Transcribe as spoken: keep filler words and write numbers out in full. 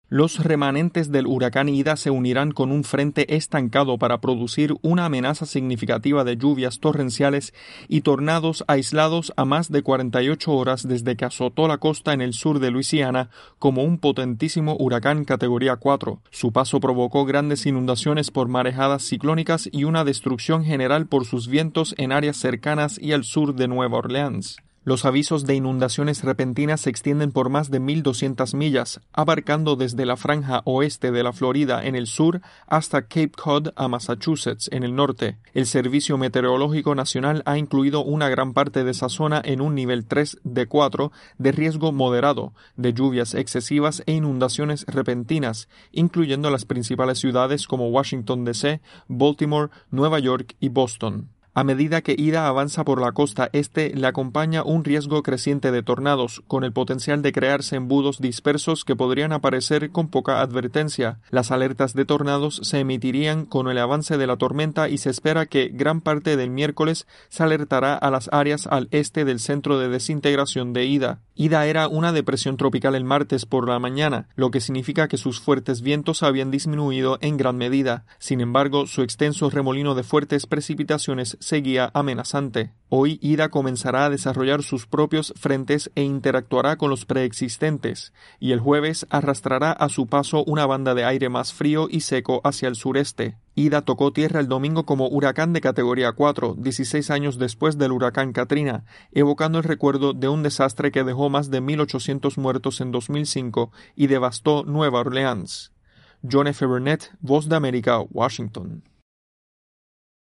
Los remanentes del huracán Ida se unirán con un frente estancado para producir una amenaza significativa de lluvias torrenciales y tornados aislados a más de cuarenta y ocho horas desde que azotó la costa en el sur de Luisiana como un potentísimo huracán categoría cuatro. Su paso provocó grandes inundaciones por marejadas ciclónicas y una destrucción general por sus vientos en áreas cercanas y al sur de Nueva Orleans. Los avisos de inundaciones repentinas se extienden por más de mil doscientas millas, abarcando desde la franja oeste de la Florida en el sur hasta Cape Cod a Massachusetts en el norte. El Servicio Meteorológico Nacional ha incluido una gran parte de esa zona en un nivel tres de cuatro de riesgo moderado de lluvias excesivas e inundaciones repentinas, incluyendo las principales ciudades como Washington D C, Baltimore, Nueva York y Boston. A medida que Ida avanza por la costa este, le acompaña un riesgo creciente de tornados, con el potencial de crearse embudos dispersos que podrían aparecer con poca advertencia. Las alertas de tornados se emitirían con el avance de la tormenta y se espera que gran parte del miércoles se alertará a las áreas al este del centro de desintegración de Ida. Ida era una depresión tropical el martes por la mañana, lo que significa que sus fuertes vientos habían disminuido en gran medida. Sin embargo, su extenso remolino de fuertes precipitaciones seguía amenazante. Hoy Ida comenzará a desarrollar sus propios frentes e interactuará con los preexistentes, y el jueves arrastrará a su paso una banda de aire más frío y seco hacia el sureste. Ida tocó tierra el domingo como huracán de categoría cuatro, dieciséis años después del huracán Katrina, evocando el recuerdo de un desastre que dejó más de mil ochocientos muertos en dos mil cinco y devastó Nueva Orleans. John F. Burnett, Voz de América, Washington.